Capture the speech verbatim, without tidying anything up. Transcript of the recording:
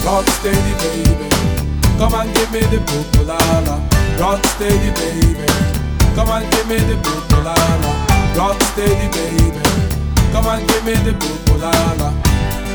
rock steady, baby. Come and give me the pupulala, rock steady, baby. Come and give me the pupulala, rock steady, baby. Come and give me the pupulala.